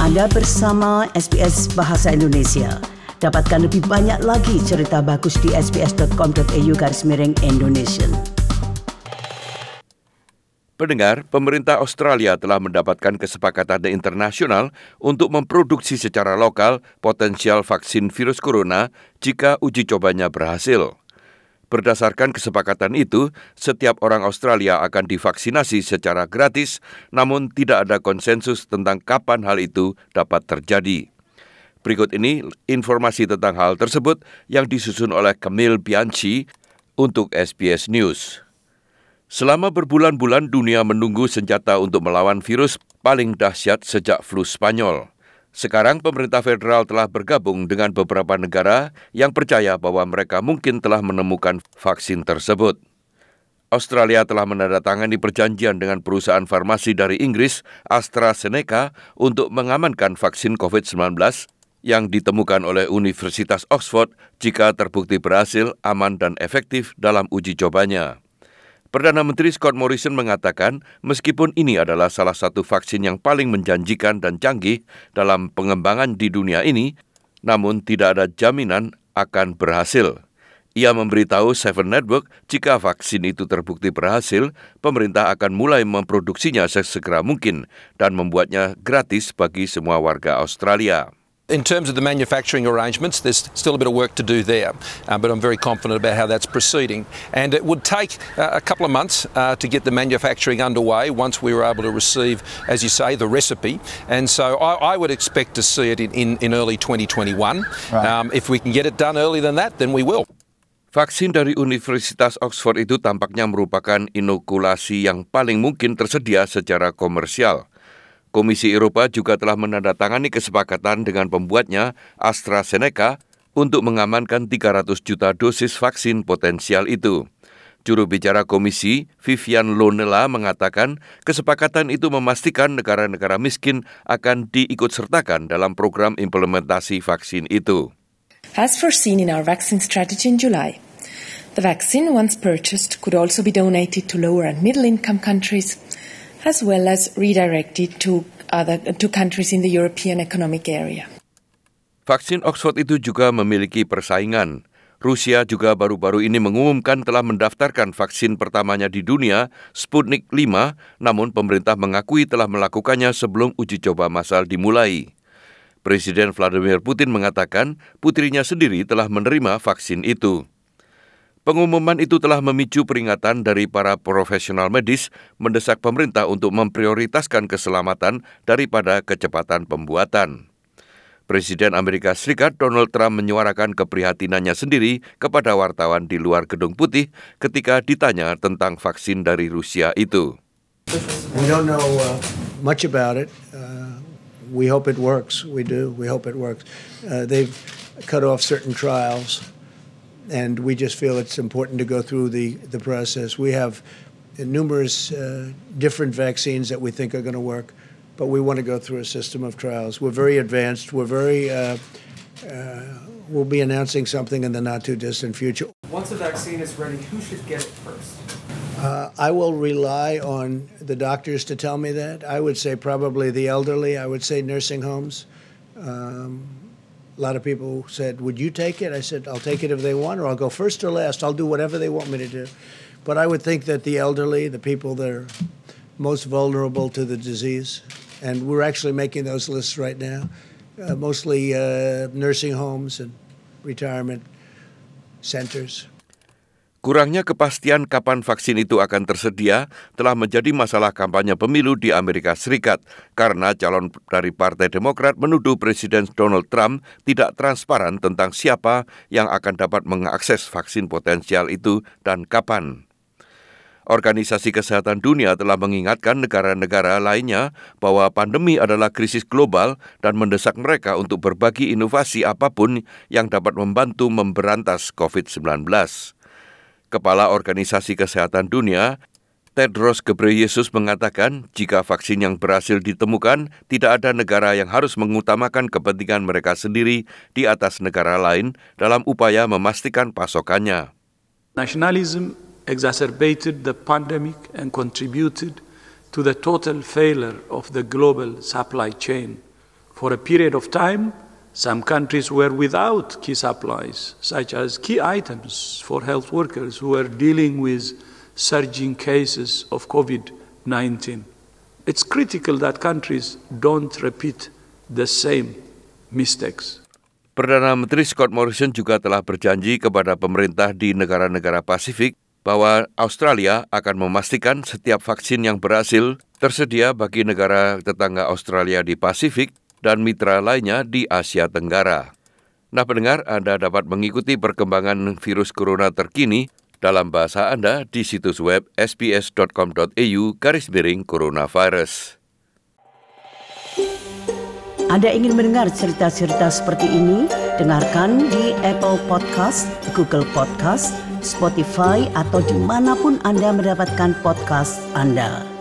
Anda bersama SBS Bahasa Indonesia. Dapatkan lebih banyak lagi cerita bagus di sbs.com.au/Indonesian. Pendengar, pemerintah Australia telah mendapatkan kesepakatan internasional untuk memproduksi secara lokal potensial vaksin virus corona jika uji cobanya berhasil. Berdasarkan kesepakatan itu, setiap orang Australia akan divaksinasi secara gratis, namun tidak ada konsensus tentang kapan hal itu dapat terjadi. Berikut ini informasi tentang hal tersebut yang disusun oleh Camille Bianchi untuk SBS News. Selama berbulan-bulan dunia menunggu senjata untuk melawan virus paling dahsyat sejak flu Spanyol. Sekarang pemerintah federal telah bergabung dengan beberapa negara yang percaya bahwa mereka mungkin telah menemukan vaksin tersebut. Australia telah menandatangani perjanjian dengan perusahaan farmasi dari Inggris, AstraZeneca, untuk mengamankan vaksin COVID-19 yang ditemukan oleh Universitas Oxford jika terbukti berhasil, aman dan efektif dalam uji cobanya. Perdana Menteri Scott Morrison mengatakan meskipun ini adalah salah satu vaksin yang paling menjanjikan dan canggih dalam pengembangan di dunia ini, namun tidak ada jaminan akan berhasil. Ia memberitahu Seven Network jika vaksin itu terbukti berhasil, pemerintah akan mulai memproduksinya sesegera mungkin dan membuatnya gratis bagi semua warga Australia. In terms of the manufacturing arrangements, there's still a bit of work to do there, but I'm very confident about how that's proceeding. And it would take a couple of months to get the manufacturing underway once we were able to receive, as you say, the recipe. And so I would expect to see it in early 2021. Right. If we can get it done earlier than that, then we will. Vaksin dari Universitas Oxford itu tampaknya merupakan inokulasi yang paling mungkin tersedia secara komersial. Komisi Eropa juga telah menandatangani kesepakatan dengan pembuatnya, AstraZeneca, untuk mengamankan 300 juta dosis vaksin potensial itu. Juru bicara Komisi, Vivian Lonela, mengatakan kesepakatan itu memastikan negara-negara miskin akan diikutsertakan dalam program implementasi vaksin itu. As foreseen in our vaccine strategy in July, the vaccine, once purchased, could also be donated to lower and middle-income countries, as well as redirected to countries in the European Economic Area. Vaksin Oxford itu juga memiliki persaingan. Rusia juga baru-baru ini mengumumkan telah mendaftarkan vaksin pertamanya di dunia, Sputnik V, namun pemerintah mengakui telah melakukannya sebelum uji coba massal dimulai. Presiden Vladimir Putin mengatakan putrinya sendiri telah menerima vaksin itu. Pengumuman itu telah memicu peringatan dari para profesional medis mendesak pemerintah untuk memprioritaskan keselamatan daripada kecepatan pembuatan. Presiden Amerika Serikat Donald Trump menyuarakan keprihatinannya sendiri kepada wartawan di luar Gedung Putih ketika ditanya tentang vaksin dari Rusia itu. We don't know much about it. We hope it works. We do. We hope it works. They've cut off certain trials. And we just feel it's important to go through the process. We have numerous different vaccines that we think are going to work, but we want to go through a system of trials. We're very advanced. We'll be announcing something in the not-too-distant future. Once a vaccine is ready, who should get it first? I will rely on the doctors to tell me that. I would say probably the elderly. I would say nursing homes. A lot of people said, would you take it? I said, I'll take it if they want, or I'll go first or last. I'll do whatever they want me to do. But I would think that the elderly, the people that are most vulnerable to the disease, and we're actually making those lists right now, mostly nursing homes and retirement centers. Kurangnya kepastian kapan vaksin itu akan tersedia telah menjadi masalah kampanye pemilu di Amerika Serikat karena calon dari Partai Demokrat menuduh Presiden Donald Trump tidak transparan tentang siapa yang akan dapat mengakses vaksin potensial itu dan kapan. Organisasi Kesehatan Dunia telah mengingatkan negara-negara lainnya bahwa pandemi adalah krisis global dan mendesak mereka untuk berbagi inovasi apapun yang dapat membantu memberantas COVID-19. Kepala Organisasi Kesehatan Dunia, Tedros Ghebreyesus mengatakan jika vaksin yang berhasil ditemukan, tidak ada negara yang harus mengutamakan kepentingan mereka sendiri di atas negara lain dalam upaya memastikan pasokannya. Nationalism exacerbated the pandemic and contributed to the total failure of the global supply chain, For a period of time, some countries were without key supplies, such as key items for health workers who were dealing with surging cases of COVID-19. It's critical that countries don't repeat the same mistakes. Perdana Menteri Scott Morrison juga telah berjanji kepada pemerintah di negara-negara Pasifik bahwa Australia akan memastikan setiap vaksin yang berhasil tersedia bagi negara tetangga Australia di Pasifik dan mitra lainnya di Asia Tenggara. Nah, pendengar, Anda dapat mengikuti perkembangan virus corona terkini dalam bahasa Anda di situs web sbs.com.au/coronavirus. Anda ingin mendengar cerita-cerita seperti ini? Dengarkan di Apple Podcast, Google Podcast, Spotify, atau dimanapun Anda mendapatkan podcast Anda.